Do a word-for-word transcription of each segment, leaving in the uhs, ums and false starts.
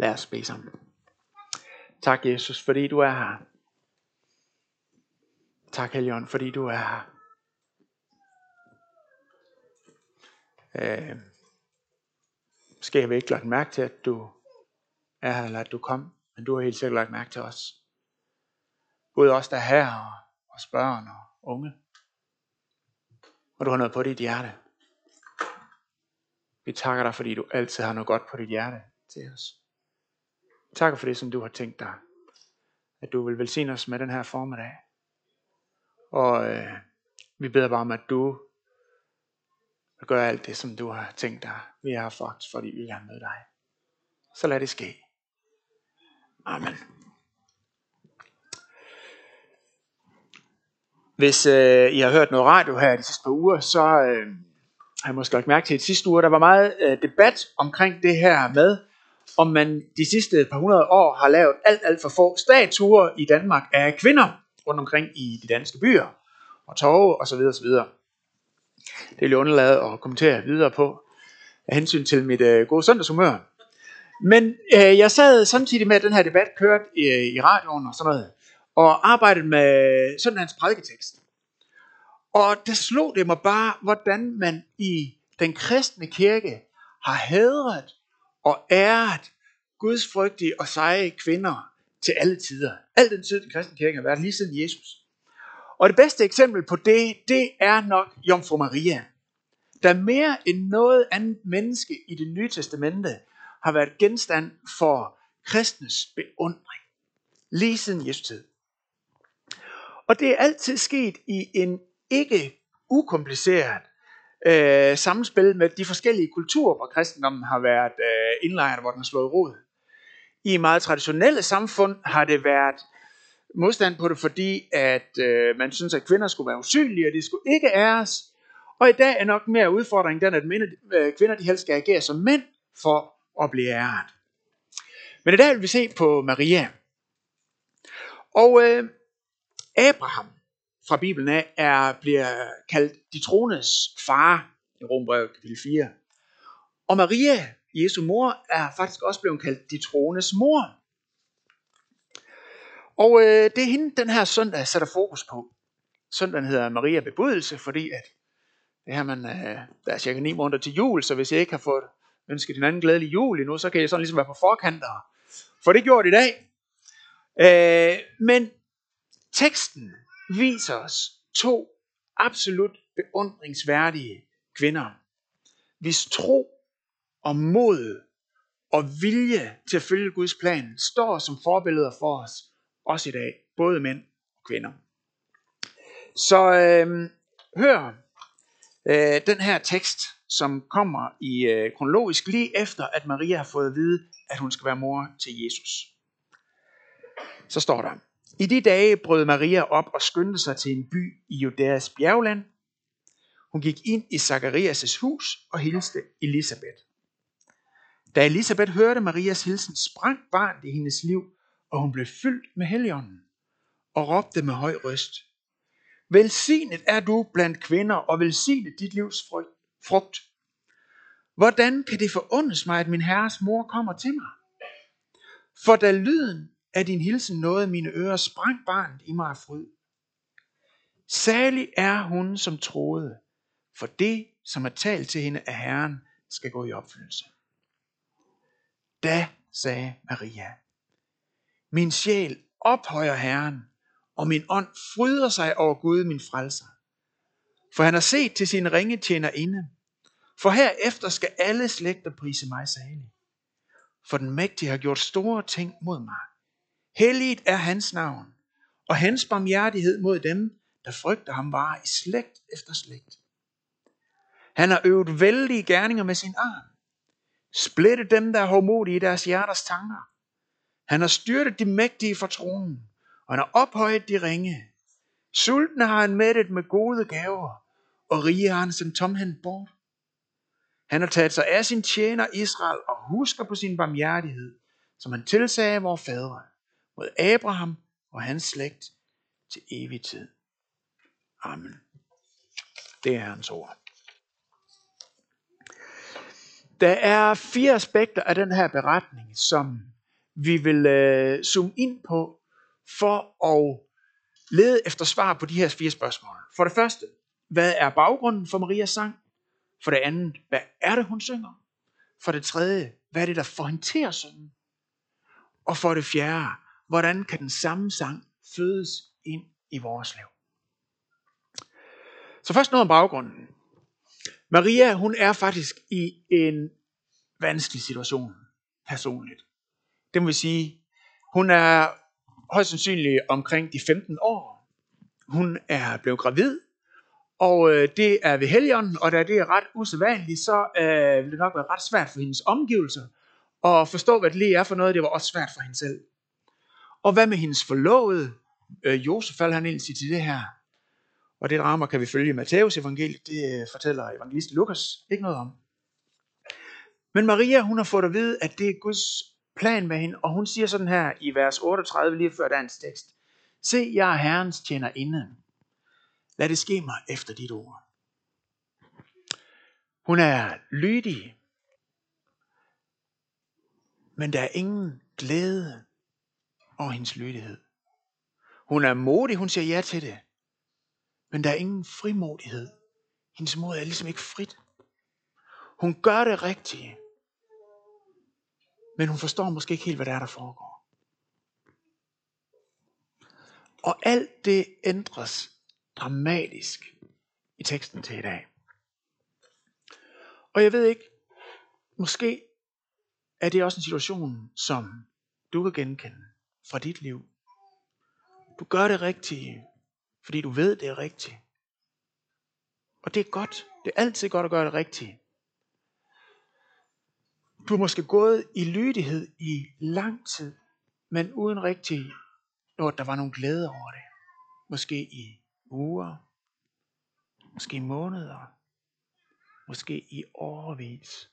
Lad os bede sammen. Tak, Jesus, fordi du er her. Tak, Helligånd, fordi du er her. Øh, måske har vi ikke lagt mærke til, at du er her, eller at du kom, men du har helt sikkert lagt mærke til os. Både os, der er her, og os børn og unge. Og du har noget på dit hjerte. Vi takker dig, fordi du altid har noget godt på dit hjerte til os. Tak for det, som du har tænkt dig. At du vil velsigne os med den her formiddag. Og øh, vi beder bare om, at du vil gøre alt det, som du har tænkt dig. Vi er her for, fordi vi gerne møde dig. Så lad det ske. Amen. Hvis øh, I har hørt noget radio her de sidste par uger, så øh, har jeg måske lagt mærke til, at sidste uge der var meget øh, debat omkring det her med, om man de sidste par hundrede år har lavet alt, alt for få statuer i Danmark af kvinder rundt omkring i de danske byer og torve osv. osv. Det vil jeg undlade at kommentere videre på af hensyn til mit øh, gode søndagshumør. Men øh, jeg sad samtidig med, at den her debat kørte i, i radioen og sådan noget, og arbejdede med søndagens prædiketekst. Og der slog det mig bare, hvordan man i den kristne kirke har hædret og æret gudsfrygtige og seje kvinder til alle tider. Al den tid, den kristne kirke har været lige siden Jesus. Og det bedste eksempel på det, det er nok Jomfru Maria, der mere end noget andet menneske i det nye testamente har været genstand for kristnes beundring. Lige siden Jesu tid. Og det er altid sket i en ikke ukompliceret øh, samspil med de forskellige kulturer, hvor kristendommen har været øh, indlejret, hvor den har slået rod. I meget traditionelle samfund har det været modstand på det, fordi at øh, man synes, at kvinder skulle være usynlige, og de skulle ikke æres. Og i dag er nok mere udfordring den, at mænd, øh, kvinder de helst skal agere som mænd for at blive æret. Men i dag vil vi se på Maria. Og øh, Abraham fra Bibelen af er, bliver kaldt de troendes far i Romerbrevet kapitel fire. Og Maria, Jesu mor, er faktisk også blevet kaldt de troendes mor. Og øh, det er hende, den her søndag sætter fokus på. Søndagen hedder Maria Bebudelse, fordi at det her, man, øh, der er cirka ni måneder til jul, så hvis jeg ikke har fået ønsket en anden glædelig jul endnu, så kan jeg sådan ligesom være på forkant og få det gjort i dag. Øh, men teksten viser os to absolut beundringsværdige kvinder, hvis tro og mod og vilje til at følge Guds plan står som forbilleder for os, også i dag, både mænd og kvinder. Så øh, hør øh, den her tekst, som kommer i øh, kronologisk lige efter, at Maria har fået at vide, at hun skal være mor til Jesus. Så står der: I de dage brød Maria op og skyndte sig til en by i Judæas bjergland. Hun gik ind i Zakarias' hus og hilste Elisabeth. Da Elisabeth hørte Marias hilsen, sprang barnet i hendes liv, og hun blev fyldt med Helligånden og råbte med høj røst: Velsignet er du blandt kvinder, og velsignet dit livs frugt. Hvordan kan det forundes mig, at min herres mor kommer til mig? For da lyden af din hilsen nåede mine ører, sprang barnet i mig af fryd. Salig er hun, som troede, for det, som er talt til hende af Herren, skal gå i opfyldelse. Da sagde Maria: Min sjæl ophøjer Herren, og min ånd fryder sig over Gud, min frelser. For han har set til sin ringe tjenerinde. For herefter skal alle slægter prise mig salig. For den mægtige har gjort store ting mod mig. Helligt er hans navn, og hans barmhjertighed mod dem, der frygter ham, varer i slægt efter slægt. Han har øvet vældige gerninger med sin arm. Splittet dem, der er hårdmodige i deres hjerters tanker. Han har styrtet de mægtige fra tronen, og han har ophøjet de ringe. Sultne har han mættet med gode gaver, og rige har han sendt tomhændt bort. Han har taget sig af sin tjener Israel og husker på sin barmhjertighed, som han tilsagde vor fædre, mod Abraham og hans slægt til evig tid. Amen. Det er hans ord. Der er fire aspekter af den her beretning, som vi vil øh, zoome ind på, for at lede efter svar på de her fire spørgsmål. For det første, hvad er baggrunden for Marias sang? For det andet, hvad er det, hun synger? For det tredje, hvad er det, der får hende til at synge? Og for det fjerde, hvordan kan den samme sang fødes ind i vores liv? Så først noget om baggrunden. Maria, hun er faktisk i en vanskelig situation personligt. Det må vi sige, hun er højst sandsynligt omkring de femten år. Hun er blevet gravid, og det er ved Helligånden, og da det er ret usædvanligt, så øh, vil det nok være ret svært for hendes omgivelser at forstå, hvad det lige er for noget. Det var også svært for hende selv. Og hvad med hendes forlovede? Øh, Josef, falder han ind til det her. Og det drama kan vi følge i Matthæus evangeliet. Det fortæller evangelist Lukas ikke noget om. Men Maria, hun har fået at vide, at det er Guds plan med hende, og hun siger sådan her i vers otteogtredive, lige før dagens tekst. Se, jeg er Herrens tjenerinde. Lad det ske mig efter dit ord. Hun er lydig, men der er ingen glæde over hendes lydighed. Hun er modig, hun siger ja til det, men der er ingen frimodighed. Hendes mod er ligesom ikke frit. Hun gør det rigtige, men hun forstår måske ikke helt, hvad der er, der foregår. Og alt det ændres dramatisk i teksten til i dag. Og jeg ved ikke, måske er det også en situation, som du kan genkende fra dit liv. Du gør det rigtige, fordi du ved, det er rigtigt. Og det er godt. Det er altid godt at gøre det rigtige. Du har måske gået i lydighed i lang tid, men uden rigtig, når der var nogen glæde over det. Måske i uger, måske i måneder, måske i årevis.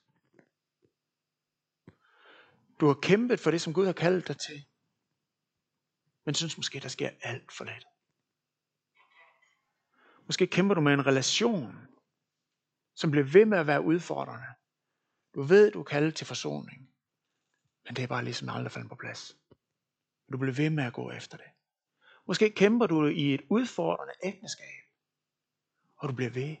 Du har kæmpet for det, som Gud har kaldt dig til, men synes måske, der sker alt for lidt. Måske kæmper du med en relation, som bliver ved med at være udfordrende. Du ved, du er kaldet til forsoning, men det er bare ligesom aldrig faldet på plads. Du bliver ved med at gå efter det. Måske kæmper du i et udfordrende ægteskab, og du bliver ved.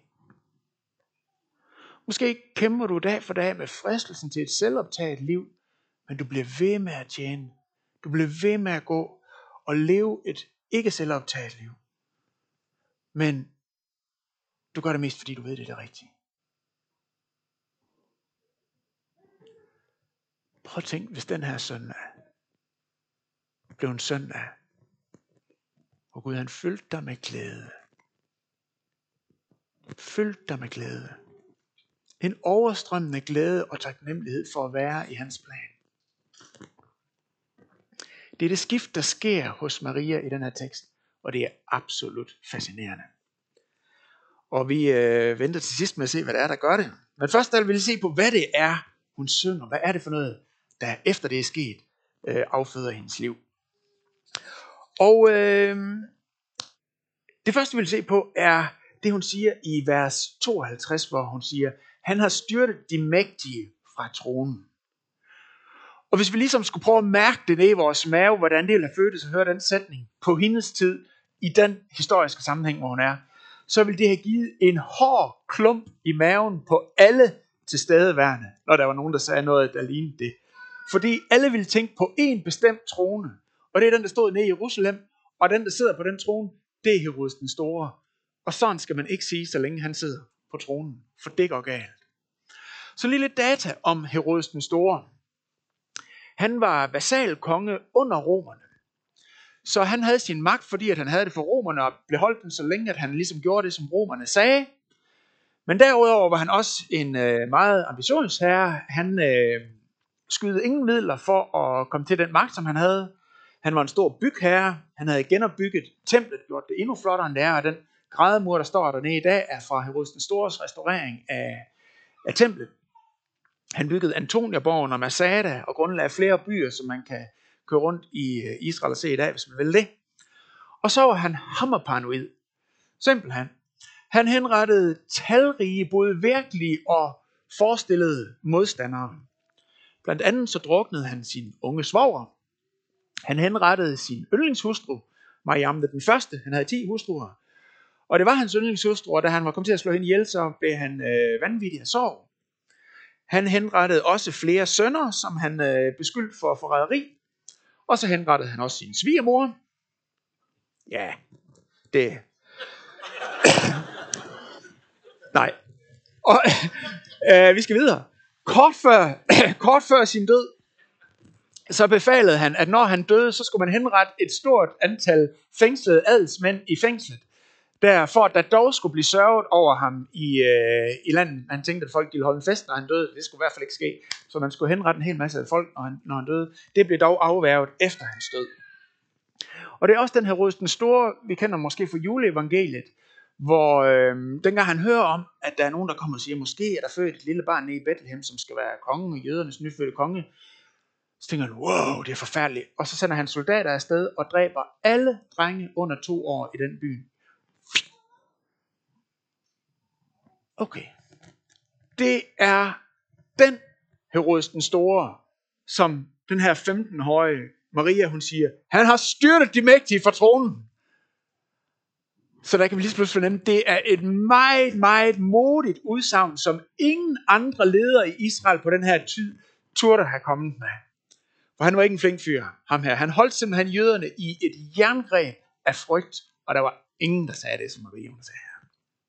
Måske kæmper du dag for dag med fristelsen til et selvoptaget liv, men du bliver ved med at tjene. Du bliver ved med at gå og leve et ikke selvoptaget liv. Men du gør det mest, fordi du ved, det er det rigtige. Prøv at tænke, hvis den her søndag blev en søndag, hvor Gud han fyldte dig med glæde. Fyldte dig med glæde. En overstrømmende glæde og taknemmelighed for at være i hans plan. Det er det skift, der sker hos Maria i den her tekst, og det er absolut fascinerende. Og vi øh, venter til sidst med at se, hvad det er, der gør det. Men først vil vi se på, hvad det er, hun synger. Hvad er det for noget, der efter det er sket, øh, afføder hendes liv. Og øh, det første, vi vil se på, er det, hun siger i vers tooghalvtreds, hvor hun siger, han har styrtet de mægtige fra tronen. Og hvis vi ligesom skulle prøve at mærke det ned i vores mave, hvordan det ville have føltes at høre den sætning på hendes tid, i den historiske sammenhæng, hvor hun er, så vil det have givet en hård klump i maven på alle tilstedeværende, når der var nogen, der sagde noget, der lignede det. Fordi alle ville tænke på en bestemt trone, og det er den, der stod nede i Jerusalem, og den, der sidder på den trone, det er Herodes den Store. Og sådan skal man ikke sige, så længe han sidder på tronen, for det går galt. Så lige lidt data om Herodes den Store. Han var vasalkonge under romerne. Så han havde sin magt, fordi at han havde det for romerne, og beholdt den så længe, at han ligesom gjorde det, som romerne sagde. Men derudover var han også en øh, meget ambitiøs herre. Han øh, skydede ingen midler for at komme til den magt, som han havde. Han var en stor bygherre. Han havde genopbygget templet, gjort det endnu flottere end det er, og den grædemur, der står dernede i dag, er fra Herodes den Stores restaurering af, af templet. Han byggede Antoniaborgen og Masada og grundlagde flere byer, som man kan køre rundt i Israel og se i dag, hvis man vil det. Og så var han hammerparanoid. Simpelthen. Han henrettede talrige, både virkelige og forestillede modstandere. Blandt andet så druknede han sin unge svoger. Han henrettede sin yndlingshustru, Mariam den første. Han havde ti hustruer. Og det var hans yndlingshustru, og da han var kommet til at slå hende ihjel, så blev han øh, vanvittig af sorg. Han henrettede også flere sønner, som han øh, beskyldte for forræderi. Og så henrettede han også sin svigermor. Ja, det... Nej. Og øh, vi skal videre. Kort før, kort før sin død, så befalede han, at når han døde, så skulle man henrette et stort antal fængslede adelsmænd i fængslet. Der, for at der dog skulle blive sørget over ham i, øh, i landet. Han tænkte, at folk ville holde en fest, når han døde. Det skulle i hvert fald ikke ske. Så man skulle henrette en hel masse af folk, når han, når han døde. Det blev dog afværget efter hans død. Og det er også den Herodes den Store, vi kender måske fra juleevangeliet, hvor øh, dengang han hører om, at der er nogen, der kommer og siger, måske er der født et lille barn nede i Bethlehem, som skal være kongen, jødernes nyfødte konge. Så tænker han, wow, det er forfærdeligt. Og så sender han soldater afsted og dræber alle drenge under to år i den by. Okay. Det er den Herodes den Store, som den her femten-årige Maria, hun siger, han har styrtet de mægtige fra tronen. Så der kan vi lige pludselig fornemme, det er et meget, meget modigt udsagn, som ingen andre ledere i Israel på den her tid turde have kommet med. For han var ikke en flink fyr, ham her. Han holdt simpelthen jøderne i et jerngreb af frygt, og der var ingen, der sagde det, som Maria hun sagde her.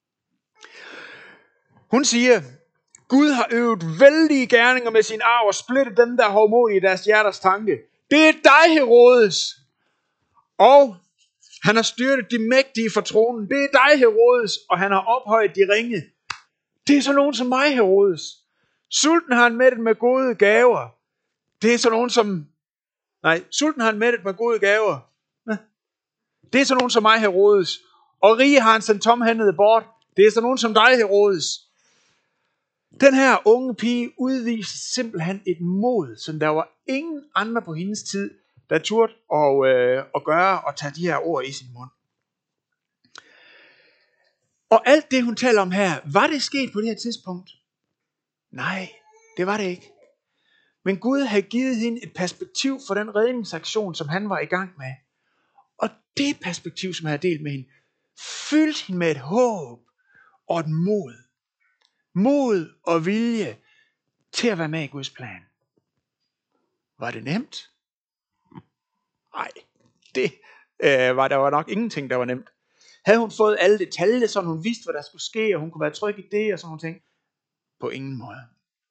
Hun siger, Gud har øvet vældige gerninger med sin arv og splittet dem, der er hovmodige i deres hjerters tanke. Det er dig, Herodes. Og han har styrtet de mægtige fra tronen. Det er dig, Herodes. Og han har ophøjet de ringe. Det er så nogen som mig, Herodes. Sulten har han mættet med gode gaver. Det er så nogen som... Nej, sulten har han mættet med gode gaver. Det er så nogen som mig, Herodes. Og rige har han sendt tomhændede bort. Det er så nogen som dig, Herodes. Den her unge pige udviste simpelthen et mod, som der var ingen andre på hendes tid, der turde at, øh, at gøre og tage de her ord i sin mund. Og alt det, hun taler om her, var det sket på det her tidspunkt? Nej, det var det ikke. Men Gud havde givet hende et perspektiv for den redningsaktion, som han var i gang med. Og det perspektiv, som han havde delt med hende, fyldte hende med et håb og et mod. Mod og vilje til at være med i Guds plan. Var det nemt? Nej, det øh, var der var nok ingenting, der var nemt. Havde hun fået alle detaljer, så hun vidste, hvad der skulle ske, og hun kunne være tryg i det, og sådan nogle ting? På ingen måde.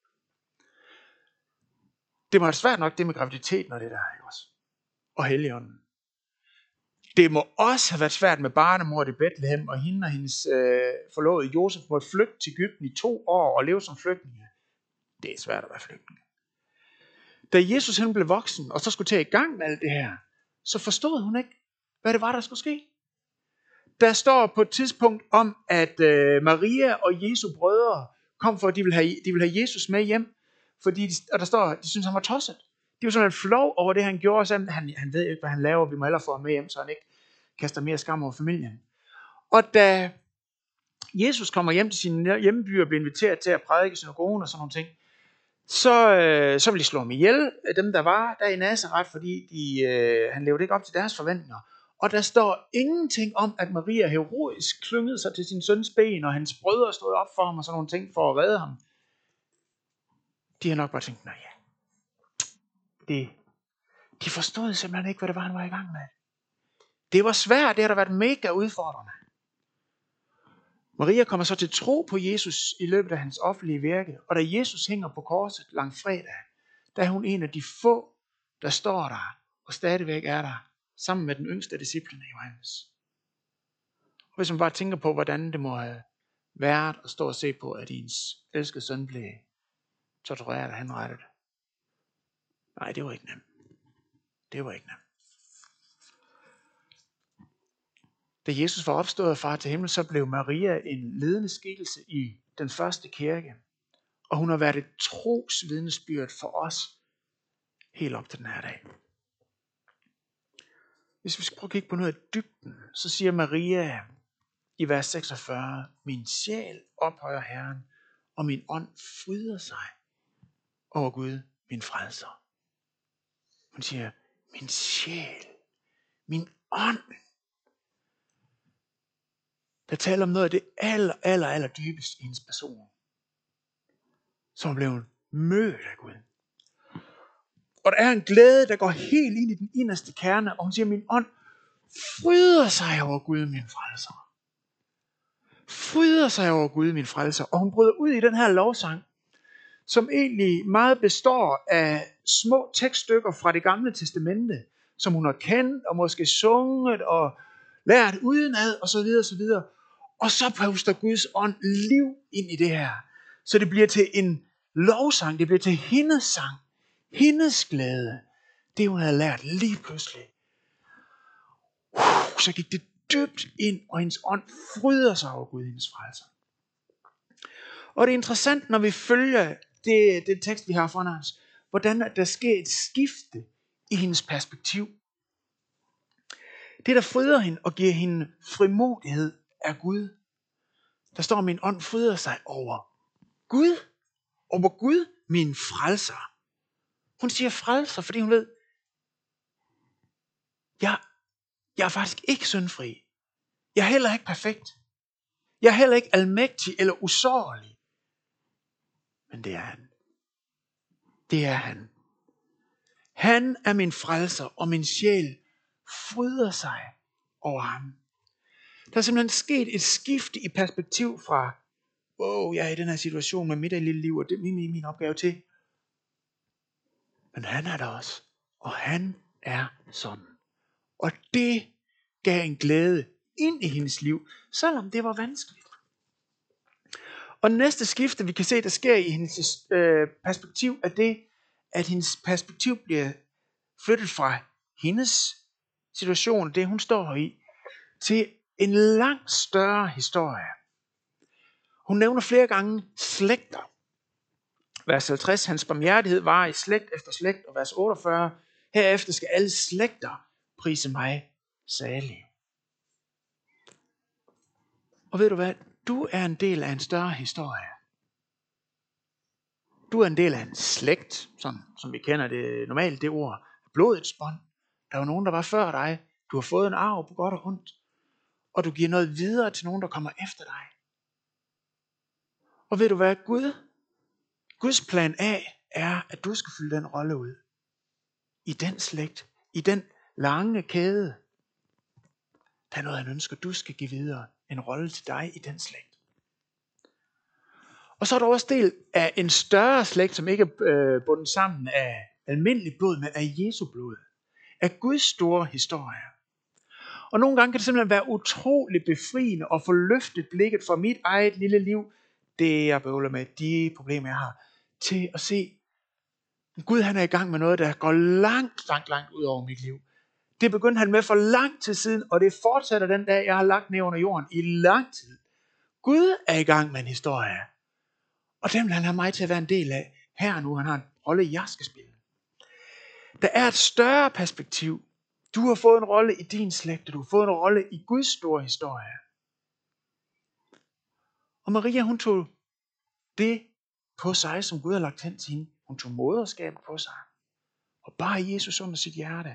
Det må være svært nok, det med graviditeten og det der, ikke også? Og Helligånden. Det må også have været svært med barnemor i Bethlehem, og hende og hendes øh, forlovede Josef måtte flygte til Egypten i to år og leve som flygtninge. Det er svært at være flygtning. Da Jesus han blev voksen, og så skulle tage i gang med alt det her, så forstod hun ikke, hvad det var, der skulle ske. Der står på et tidspunkt om, at øh, Maria og Jesu brødre kom for, at de ville have, de ville have Jesus med hjem, fordi de, og der står, de syntes, han var tosset. De var sådan lidt flov over det, han gjorde, så han, han ved ikke, hvad han laver, vi må hellere få ham med hjem, så han ikke kaster mere skam over familien. Og da Jesus kommer hjem til sin hjemby og bliver inviteret til at prædike synagogen og sådan nogle ting, så, øh, så vil de slå ham ihjel, dem der var der i Nazaret, fordi de, øh, han levede ikke op til deres forventninger. Og der står ingenting om, at Maria heroisk klyngede sig til sin søns ben, og hans brødre stod op for ham og sådan nogle ting for at redde ham. De har nok bare tænkt, nej ja, det, de forstod simpelthen ikke, hvad det var, han var i gang med. Det var svært, det har der været mega udfordrende. Maria kommer så til tro på Jesus i løbet af hans offentlige virke, og da Jesus hænger på korset langfredag, der er hun en af de få, der står der og stadigvæk er der, sammen med den yngste af disciplene Johannes. Og hvis man bare tænker på, hvordan det må have været at stå og se på, at ens elskede søn blev tortureret og henrettet. Nej, det var ikke nemt. Det var ikke nemt. Da Jesus var opstået fra til himmel, så blev Maria en ledende skikkelse i den første kirke. Og hun har været et trosvidnesbyrd for os helt op til den her dag. Hvis vi skal prøve at kigge på noget af dybden, så siger Maria i vers seksogfyrre, min sjæl ophøjer Herren, og min ånd fryder sig over Gud, min frelser. Hun siger, min sjæl, min ånd. Der taler om noget af det aller, aller, aller dybeste i hendes person, som blev mødt af Gud. Og der er en glæde, der går helt ind i den inderste kerne, og hun siger, min ånd fryder sig over Gud, min frelser. Fryder sig over Gud, min frelser. Og hun bryder ud i den her lovsang, som egentlig meget består af små tekststykker fra det gamle testamente, som hun har kendt og måske sunget og lært udenad og så videre, og så videre. Og så puster Guds ånd liv ind i det her. Så det bliver til en lovsang, det bliver til hendes sang, hendes glæde. Det hun havde lært lige pludselig. Uh, så gik det dybt ind, og hendes ånd fryder sig over Gud, hendes frelser. Og det er interessant, når vi følger det, det tekst, vi har foran os, hvordan der sker et skifte i hendes perspektiv. Det, der fryder hende og giver hende frimodighed, er Gud. Der står, min ånd fryder sig over Gud. Over Gud, min frelser. Hun siger frelser, fordi hun ved, jeg, jeg er faktisk ikke syndfri. Jeg er heller ikke perfekt. Jeg er heller ikke almægtig eller usårlig. Men det er han. Det er han. Han er min frelser, og min sjæl fryder sig over ham. Der er simpelthen sket et skifte i perspektiv fra, wow, jeg er i den her situation med mit lille liv, og det er min, min opgave til. Men han er der også, og han er sådan. Og det gav en glæde ind i hendes liv, selvom det var vanskeligt. Og næste skifte, vi kan se, der sker i hendes øh, perspektiv, er det, at hendes perspektiv bliver flyttet fra hendes situation, det hun står i, til en langt større historie. Hun nævner flere gange slægter. Vers halvtreds, hans barmhjertighed var i slægt efter slægt, og vers otteogfyrre, herefter skal alle slægter prise mig salig. Og ved du hvad? Du er en del af en større historie. Du er en del af en slægt, sådan, som vi kender det normalt, det ord, blodets bånd. Der var nogen, der var før dig. Du har fået en arv på godt og ondt. Og du giver noget videre til nogen, der kommer efter dig. Og ved du hvad? Gud, Guds plan A er, at du skal fylde den rolle ud. I den slægt, i den lange kæde. Der er noget, han ønsker, du skal give videre. En rolle til dig i den slægt. Og så er der også del af en større slægt, som ikke er øh, bundet sammen af almindelig blod, men af Jesu blod. Af Guds store historie. Og nogle gange kan det simpelthen være utroligt befriende at få løftet blikket fra mit eget lille liv, det jeg bøvler med, de problemer jeg har, til at se, Gud han er i gang med noget, der går langt, langt, langt ud over mit liv. Det begyndte han med for lang tid siden, og det fortsætter den dag, jeg har lagt ned under jorden i lang tid. Gud er i gang med en historie. Og den vil han have mig til at være en del af. Her nu, han har en rolle, jeg skal spille. Der er et større perspektiv. Du har fået en rolle i din slægt, du har fået en rolle i Guds store historie. Og Maria, hun tog det på sig, som Gud har lagt hen til hende. Hun tog moderskabet på sig. Og bare Jesus under sit hjerte.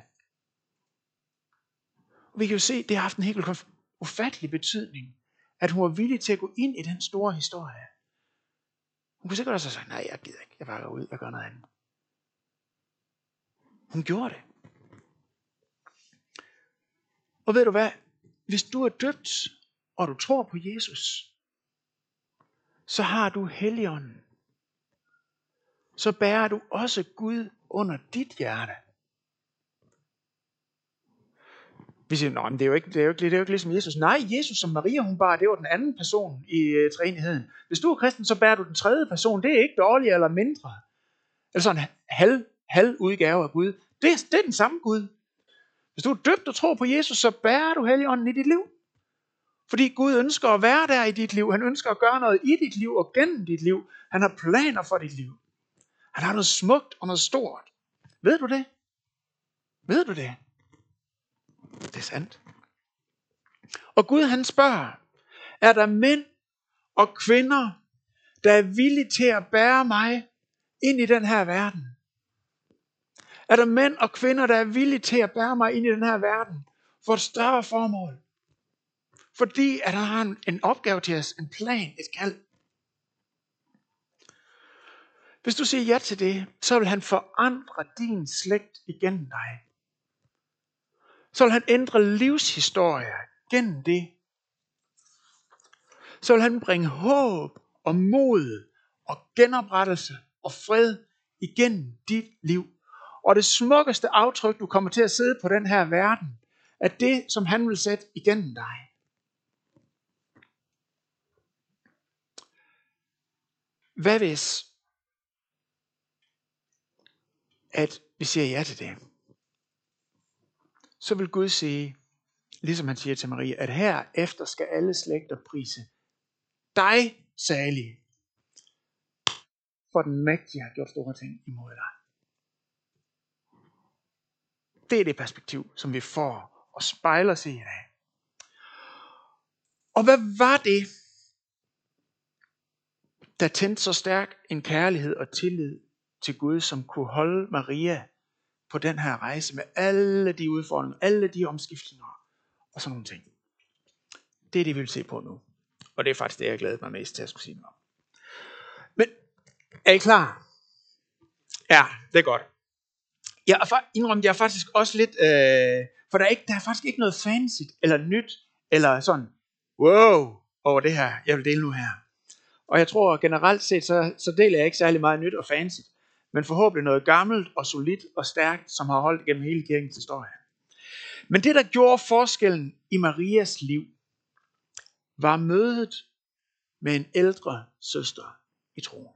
Og vi kan jo se, det har haft en helt ufattelig betydning, at hun var villig til at gå ind i den store historie. Hun kunne sikkert også have sagt, nej, jeg gider ikke, jeg bare går ud, jeg gør noget andet. Hun gjorde det. Og ved du hvad? Hvis du er døbt, og du tror på Jesus, så har du Helligånden. Så bærer du også Gud under dit hjerte. Vi siger, nej, men det er jo ikke, det er jo ikke, det er jo ikke ligesom Jesus. Nej, Jesus som Maria, hun bar, det var den anden person i uh, treenigheden. Hvis du er kristen, så bærer du den tredje person. Det er ikke dårligere eller mindre. Eller sådan en halv, halv udgave af Gud. Det, det er den samme Gud. Hvis du er døbt og tror på Jesus, så bærer du Helligånden i dit liv. Fordi Gud ønsker at være der i dit liv. Han ønsker at gøre noget i dit liv og gennem dit liv. Han har planer for dit liv. Han har noget smukt og noget stort. Ved du det? Ved du det? Det er sandt. Og Gud han spørger, er der mænd og kvinder, der er villig til at bære mig ind i den her verden? Er der mænd og kvinder, der er villige til at bære mig ind i den her verden for et større formål? Fordi at han har en, en opgave til os, en plan, et kald. Hvis du siger ja til det, så vil han forandre din slægt igennem dig. Så vil han ændre livshistorie gennem det. Så vil han bringe håb og mod og genoprettelse og fred igennem dit liv. Og det smukkeste aftryk, du kommer til at sidde på den her verden, er det, som han vil sætte igennem dig. Hvad hvis, at vi siger ja til det? Så vil Gud sige, ligesom han siger til Maria, at herefter skal alle slægter prise dig salig, for den mægtige har gjort store ting imod dig. Det er det perspektiv, som vi får og spejler os i i dag. Og hvad var det, der tændte så stærk en kærlighed og tillid til Gud, som kunne holde Maria på den her rejse med alle de udfordringer, alle de omskiftninger og sådan nogle ting? Det er det, vi vil se på nu. Og det er faktisk det, jeg glæder mig mest til at skulle sige noget om. Men er I klar? Ja, det er godt. Jeg er, indrømme, jeg er faktisk også lidt, øh, for der er, ikke, der er faktisk ikke noget fancy eller nyt, eller sådan, wow, over det her, jeg vil dele nu her. Og jeg tror generelt set, så, så deler jeg ikke særlig meget nyt og fancy, men forhåbentlig noget gammelt og solidt og stærkt, som har holdt gennem hele kirkens historie. Men det, der gjorde forskellen i Marias liv, var mødet med en ældre søster i troen.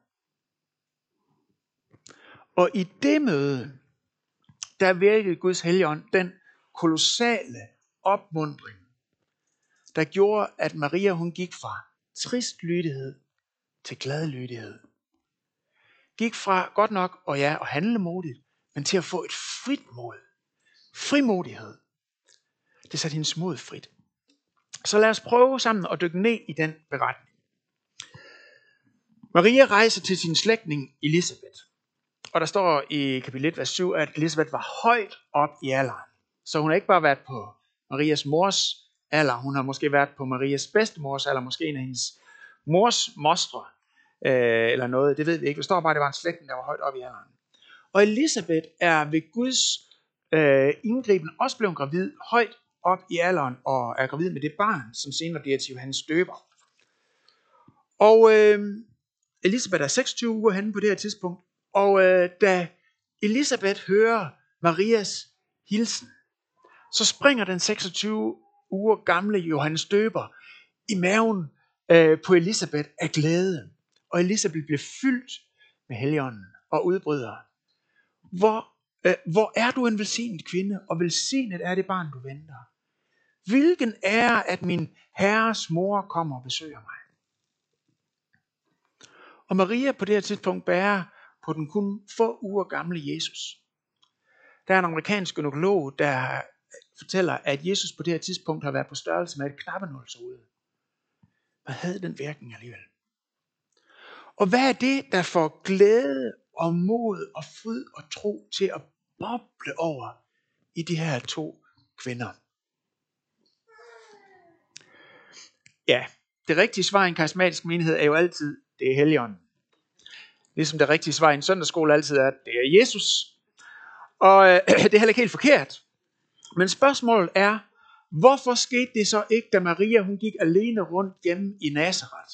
Og i det møde, der virkede Guds Helligånd den kolossale opmuntring, der gjorde, at Maria hun gik fra trist lydighed til glad lydighed. Gik fra godt nok og ja, og handle modigt, men til at få et frit mod. Frimodighed. Det satte hendes mod frit. Så lad os prøve sammen at dykke ned i den beretning. Maria rejser til sin slægtning Elisabeth. Og der står i kapitel et, vers syv, at Elisabeth var højt op i alderen. Så hun har ikke bare været på Marias mors alder, hun har måske været på Marias bedstemors alder, måske en af hendes mors mostre, øh, eller noget, det ved vi ikke. Der står bare, at det var en slægtning, der var højt op i alderen. Og Elisabeth er ved Guds øh, indgriben også blevet gravid højt op i alderen, og er gravid med det barn, som senere bliver til Johannes døber. Og øh, Elisabeth er seksogtyve uger henne på det her tidspunkt, og øh, da Elisabeth hører Marias hilsen, så springer den seksogtyve uger gamle Johannes døber i maven øh, på Elisabeth af glæde. Og Elisabeth bliver fyldt med Helligånden og udbryder: Hvor, øh, hvor er du en velsignet kvinde, og velsignet er det barn, du venter. Hvilken ære, at min herres mor kommer og besøger mig. Og Maria på det her tidspunkt bærer på den kun få uger gamle Jesus. Der er en amerikansk gynekolog, der fortæller, at Jesus på det her tidspunkt har været på størrelse med et knappenålshoved. Hvad havde den virkning alligevel? Og hvad er det, der får glæde og mod og fryd og tro til at boble over i de her to kvinder? Ja, det rigtige svar i en karismatisk menighed er jo altid, det er Helligånden. Ligesom det rigtige svar i en søndagsskole altid er, det er Jesus. Og øh, det er heller ikke helt forkert. Men spørgsmålet er, hvorfor skete det så ikke, da Maria hun gik alene rundt hjemme i Nazareth?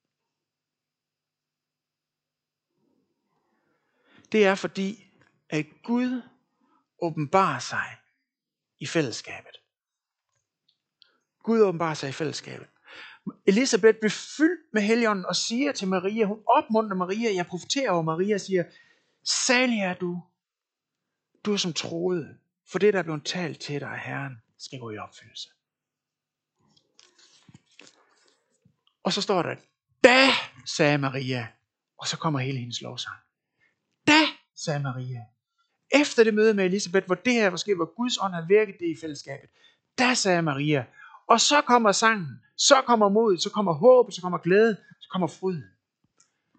Det er fordi, at Gud åbenbarer sig i fællesskabet. Gud åbenbarer sig i fællesskabet. Elisabeth blev fyldt med Helligånden og siger til Maria, hun opmuntrer Maria, jeg profeterer over Maria og siger, salig er du, du som troede, for det der er blevet talt til dig af Herren, skal gå i opfyldelse. Og så står der, da, sagde Maria, og så kommer hele hendes lovsang. Da, sagde Maria, efter det møde med Elisabeth, hvor det her var sket, hvor Guds ånd har virket det i fællesskabet, da, sagde Maria, og så kommer sangen, så kommer modet, så kommer håbet, så kommer glæde, så kommer fryden.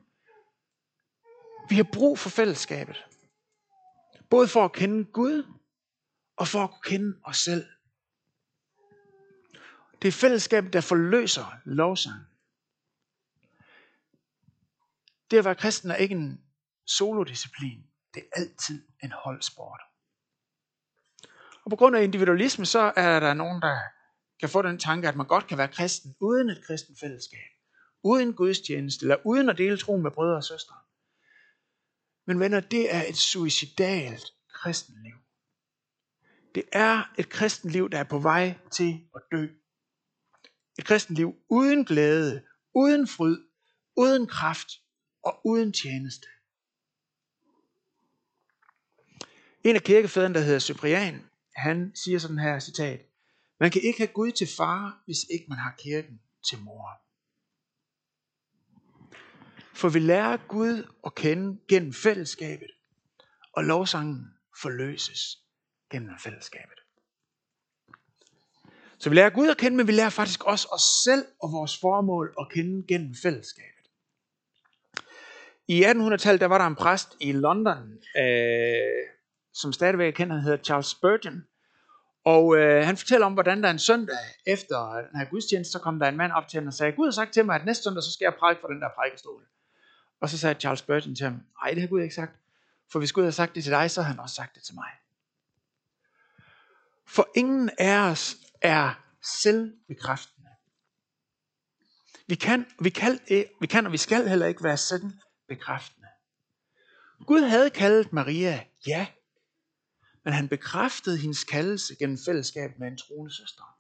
Vi har brug for fællesskabet. Både for at kende Gud, og for at kunne kende os selv. Det er fællesskabet, der forløser lovsang. Det at være kristen er ikke en solodisciplin. Det er altid en holdsport. Og på grund af individualisme, så er der nogen, der kan få den tanke, at man godt kan være kristen uden et kristen fællesskab. Uden gudstjeneste, eller uden at dele troen med brødre og søstre. Men venner, det er et suicidalt kristenliv. Det er et kristenliv, der er på vej til at dø. Et kristenliv uden glæde, uden fryd, uden kraft og uden tjeneste. En af kirkefædrene, der hedder Cyprian, han siger sådan her citat: man kan ikke have Gud til far, hvis ikke man har kirken til mor. For vi lærer Gud at kende gennem fællesskabet, og lovsangen forløses gennem fællesskabet. Så vi lærer Gud at kende, men vi lærer faktisk også os selv og vores formål at kende gennem fællesskabet. I attenhundredetallet der var der en præst i London, øh, som stadigvæk er kendt, han hedder Charles Spurgeon. Og øh, han fortæller om, hvordan der en søndag efter den her gudstjeneste, så kom der en mand op til ham og sagde: Gud har sagt til mig, at næste søndag, så skal jeg prædike for den der prædikestol. Og så sagde Charles Spurgeon til ham: nej, det har Gud ikke sagt. For hvis Gud har sagt det til dig, så har han også sagt det til mig. For ingen af os er selvbekræftende. Vi kan, vi, kan, vi kan og vi skal heller ikke være selvbekræftende. Gud havde kaldet Maria, ja, men han bekræftede hendes kaldelse gennem fællesskab med en troende søster.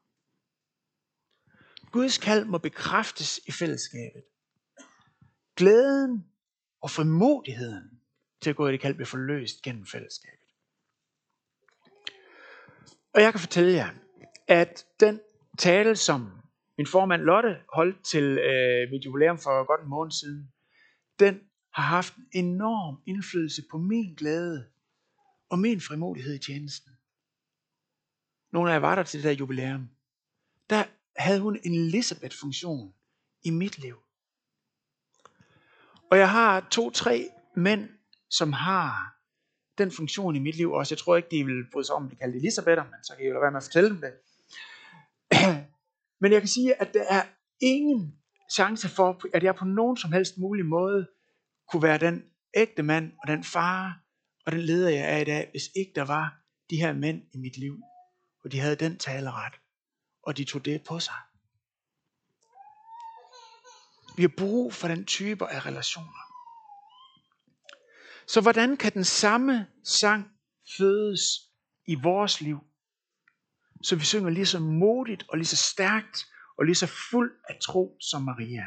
Guds kald må bekræftes i fællesskabet. Glæden og frimodigheden til at gå i det kald bliver forløst gennem fællesskabet. Og jeg kan fortælle jer, at den tale, som min formand Lotte holdt til øh, mit jubilæum for godt en måned siden, den har haft en enorm indflydelse på min glæde og min frimodighed i tjenesten. Nogle af jer var der til det der jubilæum. Der havde hun en Elisabeth-funktion i mit liv. Og jeg har to-tre mænd, som har den funktion i mit liv også. Jeg tror ikke, de vil bryde sig om, at de kalder det Elisabether, men så kan jeg jo lade være med at fortælle dem det. Men jeg kan sige, at der er ingen chance for, at jeg på nogen som helst mulig måde kunne være den ægte mand og den far og den leder, jeg er i dag, hvis ikke der var de her mænd i mit liv. Og de havde den taleret, og de tog det på sig. Vi har brug for den type af relationer. Så hvordan kan den samme sang fødes i vores liv, så vi synger lige så modigt og lige så stærkt og lige så fuld af tro som Maria?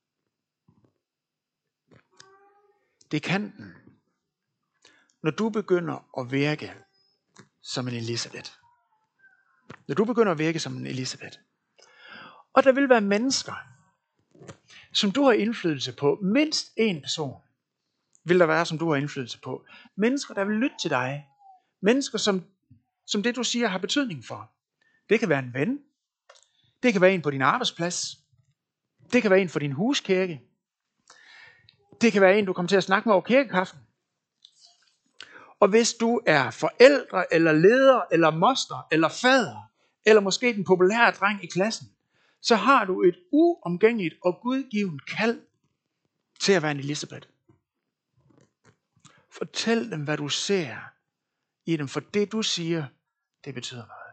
Det kan den, når du begynder at virke som en Elisabeth. Når du begynder at virke som en Elisabeth. Og der vil være mennesker, som du har indflydelse på. Mindst en person vil der være, som du har indflydelse på. Mennesker, der vil lytte til dig. Mennesker, som, som det du siger har betydning for. Det kan være en ven. Det kan være en på din arbejdsplads. Det kan være en for din huskirke. Det kan være en, du kommer til at snakke med over kirkekaffen. Og hvis du er forældre, eller leder, eller moster, eller fader, eller måske den populære dreng i klassen, så har du et uomgængeligt og gudgivet kald til at være en Elisabeth. Fortæl dem, hvad du ser i dem, for det du siger, det betyder noget.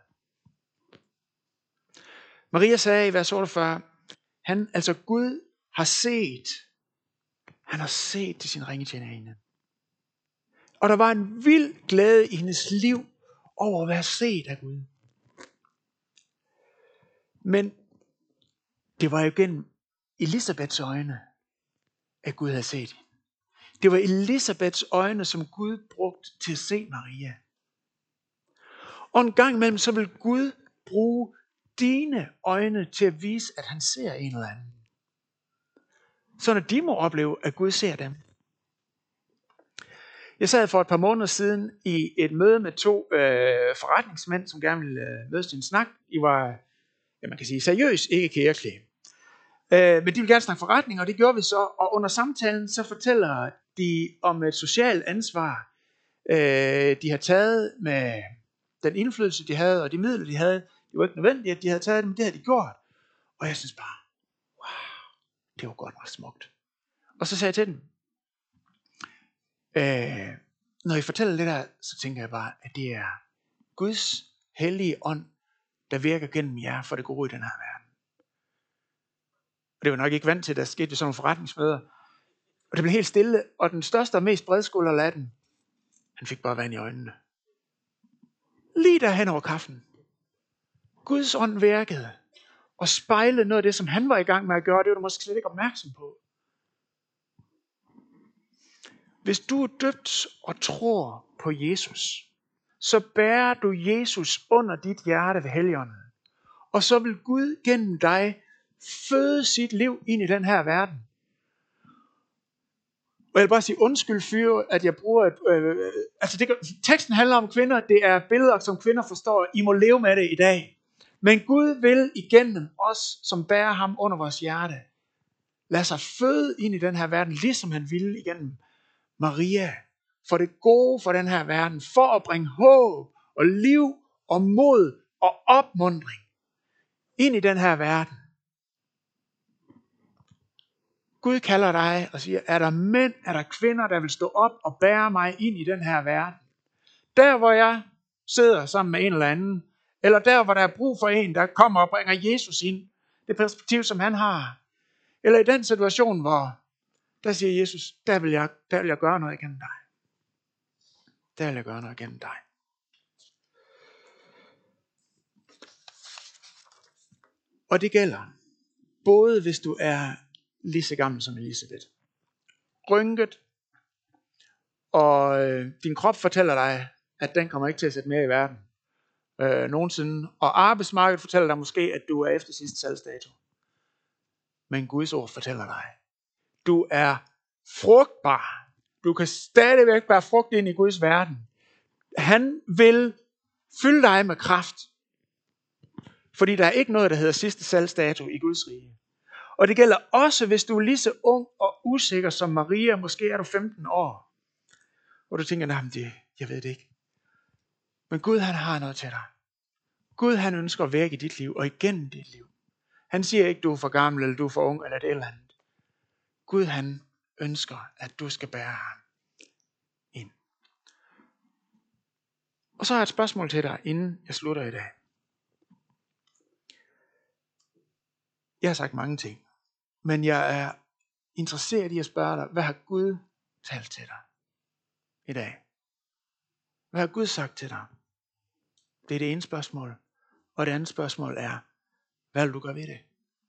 Maria sagde i vers otteogfyrre, han, altså Gud har set, han har set til sin ringetjenerinde. Og der var en vild glæde i hendes liv over at være set af Gud. Men det var jo gennem Elisabeths øjne, at Gud havde set hende. Det var Elisabeths øjne, som Gud brugte til at se Maria. Og en gang imellem, så vil Gud bruge dine øjne til at vise, at han ser en eller anden. Så når de må opleve, at Gud ser dem. Jeg sad for et par måneder siden i et møde med to øh, forretningsmænd, som gerne ville øh, mødes til en snak. I var, ja, man kan sige, seriøs, ikke kærklæde. Øh, men de ville gerne snakke forretning, og det gjorde vi så. Og under samtalen, så fortæller de om et socialt ansvar, øh, de har taget med den indflydelse, de havde, og de midler, de havde. Det var ikke nødvendigt, at de havde taget dem, det havde de gjort. Og jeg synes bare, wow, det var godt nok smukt. Og så sagde jeg til dem, øh, når I fortæller det der, så tænker jeg bare, at det er Guds hellige ånd, der virker gennem jer for det gode i den her verden. Og det var nok ikke vant til, at der skete sådan nogle forretningsmøder. Og det blev helt stille, og den største og mest bredskuldrede latten, han fik bare vand i øjnene. Lige derhen over kaffen. Guds ånd virkede og spejlede noget af det, som han var i gang med at gøre. Det var du måske slet ikke opmærksom på. Hvis du er døbt og tror på Jesus, så bærer du Jesus under dit hjerte ved Helligånden. Og så vil Gud gennem dig føde sit liv ind i den her verden. Og jeg vil bare sige undskyld for, at jeg bruger et, øh, altså det, teksten handler om kvinder, det er billeder, som kvinder forstår. I må leve med det i dag. Men Gud vil igennem os, som bærer ham under vores hjerte, lade sig føde ind i den her verden, ligesom han ville igennem Maria, for det gode for den her verden, for at bringe håb og liv og mod og opmuntring ind i den her verden. Gud kalder dig og siger, er der mænd, er der kvinder, der vil stå op og bære mig ind i den her verden? Der hvor jeg sidder sammen med en eller anden, eller der hvor der er brug for en, der kommer og bringer Jesus ind, det perspektiv som han har. Eller i den situation, hvor der siger Jesus, der vil jeg, der vil jeg gøre noget igennem dig. Der vil jeg gøre noget igennem dig. Og det gælder både hvis du er lige så gammel som Elisabeth, rynket, og øh, din krop fortæller dig, at den kommer ikke til at sætte mere i verden øh, nogensinde. Og arbejdsmarkedet fortæller dig måske, at du er efter sidste salgsdato. Men Guds ord fortæller dig, du er frugtbar. Du kan stadigvæk bære frugt ind i Guds verden. Han vil fylde dig med kraft. Fordi der er ikke noget, der hedder sidste salgsdato i Guds rige. Og det gælder også, hvis du er lige så ung og usikker som Maria. Måske er du femten år. Og du tænker, nej, det, jeg ved det ikke. Men Gud, han har noget til dig. Gud, han ønsker at virke i dit liv og igennem dit liv. Han siger ikke, du er for gammel, eller du er for ung, eller et eller andet. Gud, han ønsker, at du skal bære ham ind. Og så har jeg et spørgsmål til dig, inden jeg slutter i dag. Jeg har sagt mange ting, men jeg er interesseret i at spørge dig, hvad har Gud talt til dig i dag? Hvad har Gud sagt til dig? Det er det ene spørgsmål. Og det andet spørgsmål er, hvad vil du gøre ved det?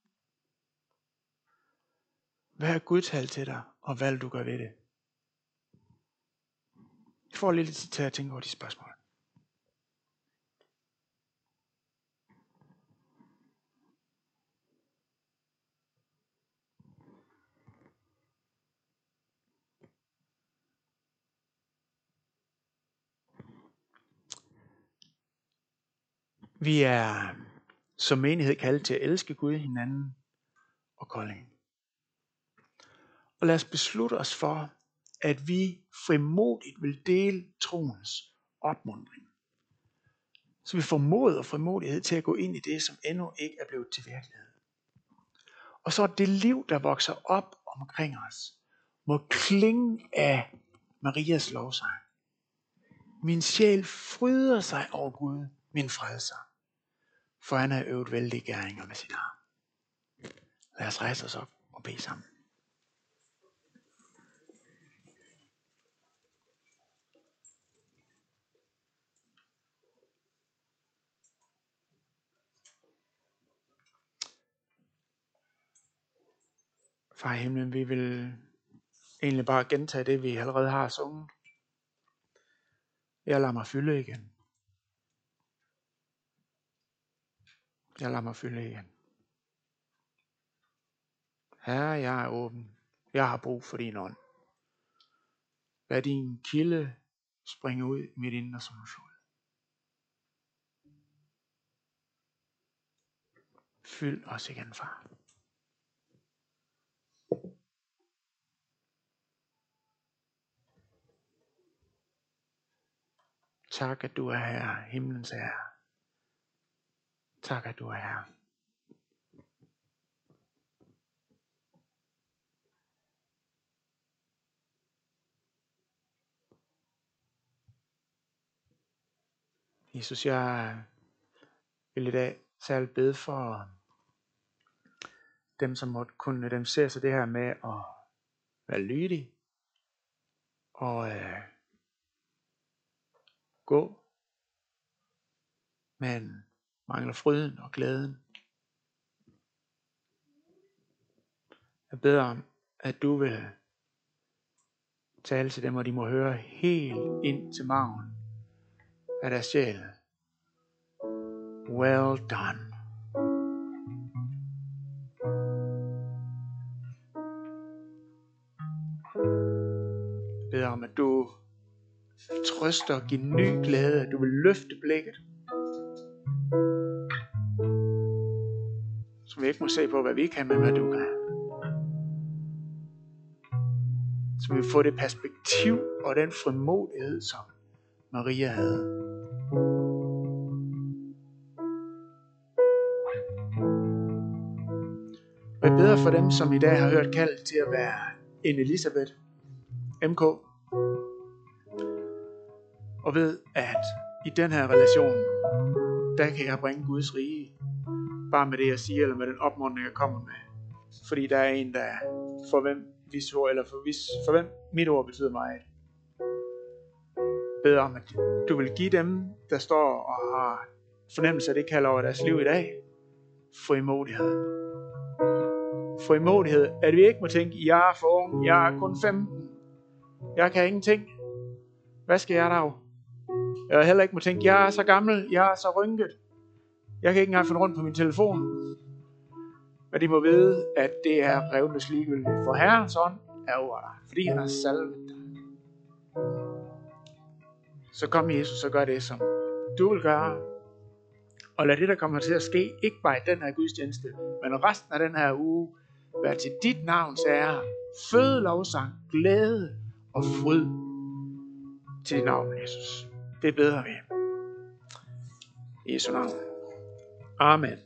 Hvad har Gud talt til dig, og hvad vil du gøre ved det? Jeg får lidt tid til at tænke over de spørgsmål. Vi er som menighed kaldet til at elske Gud, hinanden og Kolding. Og lad os beslutte os for, at vi frimodigt vil dele troens opmuntring. Så vi får mod og frimodighed til at gå ind i det, som endnu ikke er blevet til virkelighed. Og så det liv, der vokser op omkring os, må klinge af Marias lovsang. Min sjæl fryder sig over Gud, min frelser, for han har øvet vældige gerninger med sit arm. Lad os rejse os op og bede sammen. Far i himlen, vi vil egentlig bare gentage det, vi allerede har sunget. Jeg lader mig fylde igen. Jeg lader mig fylde igen. Herre, jeg er åben. Jeg har brug for din ånd. Lad din kilde springe ud midt inden som en flod. Fyld os igen, far. Tak, at du er her, himlens herre. Tak, at du er her. Jesus, jeg vil i dag særligt bede for dem, som måtte kunne dem se sig det her med at være lydige og øh, gå, men mangler fryden og glæden. Jeg beder om, at du vil tale til dem, og de må høre helt ind til maven af deres sjæl. Well done. Jeg beder om, at du trøster og giver ny glæde, at du vil løfte blikket. Så vi ikke må se på, hvad vi kan, men hvad du kan. Så vi får det perspektiv og den frimodighed, som Maria havde. Og jeg beder for dem, som i dag har hørt kaldet til at være en Elisabeth M K, og ved, at i den her relation, der kan jeg bringe Guds rige, bare med det jeg siger, eller med den opmuntring jeg kommer med. Fordi der er en, der for hvem hvis ord, eller for, hvis, for hvem mit ord betyder meget. Beder om, at du vil give dem, der står og har fornemmelse af det kalder over deres liv i dag, frimodighed. Frimodighed, at vi ikke må tænke, jeg er for ung, jeg er kun femten, jeg kan ingenting. Hvad skal jeg dog? Jeg heller ikke må tænke, jeg er så gammel, jeg er så rynket, jeg kan ikke engang finde rundt på min telefon. Men de må vide, at det er revnes ligegyldigt, for Herrens ånd er over dig, fordi han har salvet dig. Så kom Jesus og gør det, som du vil gøre. Og lad det, der kommer til at ske, ikke bare i den her gudstjeneste, men resten af den her uge, være til dit navns ære, føde lovsang, glæde og fryd til dit navn, Jesus. Det beder vi. I Jesu navn. Amen.